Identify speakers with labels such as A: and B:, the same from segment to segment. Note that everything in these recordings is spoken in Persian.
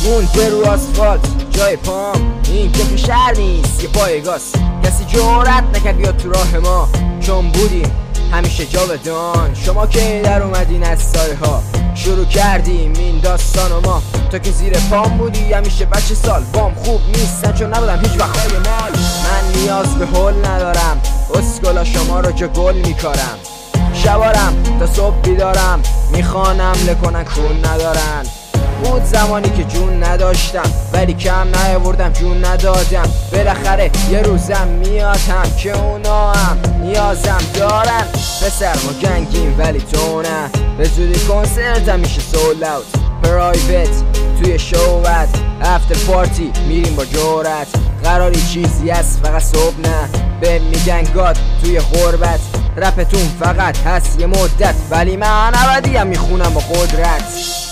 A: مونده رو آسفالت جای پام، این که تو شهر نیست یه پایگاست. کسی جرأت نکرد بیاد تو راه ما، چون بودیم همیشه جاودان. شما که در اومدین از سایه ها شروع کردیم این داستان و ما تا که زیر پام بودی همیشه بچه سال. بام خوب نیستن چون نبودم هیچ وقت های مال. من نیاز به حل ندارم، اسکولا شما رو که گل میکارم. شبارم تا صبح بیدارم، میخوانم لکنن کون ندارن. بود زمانی که جون نداشتم ولی کم نیاوردم جون ندادم. بالاخره یه روزم میاد هم که اونا هم نیازم دارن. پسر ما گنگیم ولی تو نه، به زودی کنسرتم میشه سول اوت. پرایوت توی شوت افتر پارتی میریم با جورت. قراری چیزی هست فقط صبح نه، به میگن گاد توی غربت. رپتون فقط هست یه مدت ولی من ابدیم میخونم با قدرت.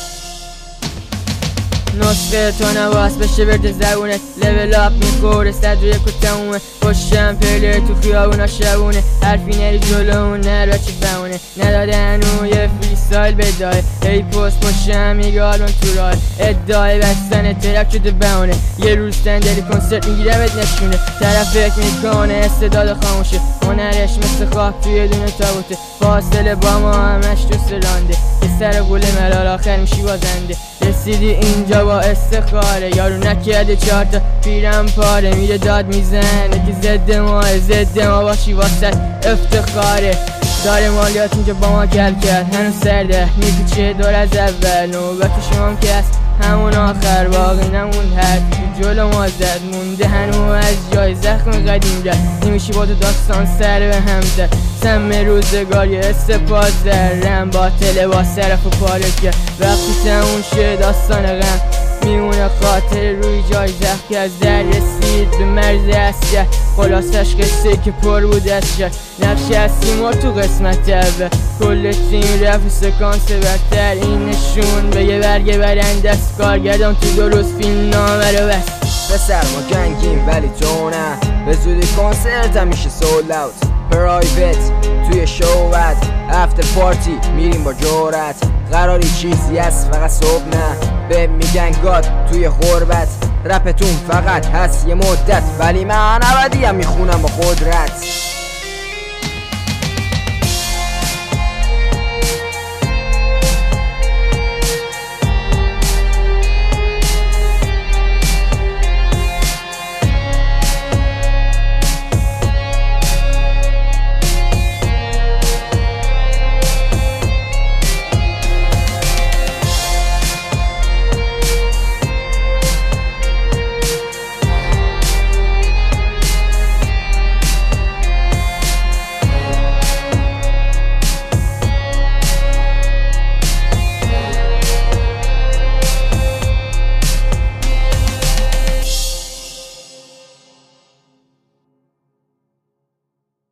B: نسخه تو نواس بشه برد زبونه، لیول اپ میخوره صد روی کتمونه. پشتم پله تو خیابونا شبونه، حرفی نری جلومون نر بچه بمونه. ندادن اون یه فری ستایل بدای، ای پست پشتم میگه آلبوم تو راه. ادعای بستن ترک شده بمونه، یه روز صندلی کنسرت میگیرم ات نشونه. طرف فکر میکنه استعداد خاموشه، هنرش مثل خواب توی دونه تابوته. فاصله با ما همش تو سرانده، که سر قول ملال آخر میشی بازنده. رسیدی اینجا با استخاره، یارو نکرده چارتا پیرم پاره. میره داد میزنه که ضد ما باشی واسه افتخاره. داره مالیات اینجا با ما کل کرد، هنوز سرده میپیچه دور از اول. نوبت شمام که هست همون آخر، باقی نمون هر جلو ما زد. مونده هنوز از جای زخم قدیم رد، نمیشی با تو داستان سر به هم زد. سم روزگار یه استپاز درم با لباس طرف و پاره کرد. وقتی تمون شه داستان غم میمونه خاطر روی جای زخم که از در رسید به مرز اسکر. خلاصش قصه که پر بود از شد، نقش هستیم تو قسمت اول. کل تیم رفت سکانس برتر، این نشون به یه برگ برنده است. کارگردان تو درست فیلم نامه رو بست.
A: پسر ما گنگیم ولی تو نه، به زودی کنسرتم میشه سول اوت. پرایوت توی شوت افتر پارتی میریم با جورت. قراری چیزی هست فقط صبح نه، به میگن گاد توی غربت. رپتون فقط هست یه مدت ولی من ابدیم میخونم با قدرت.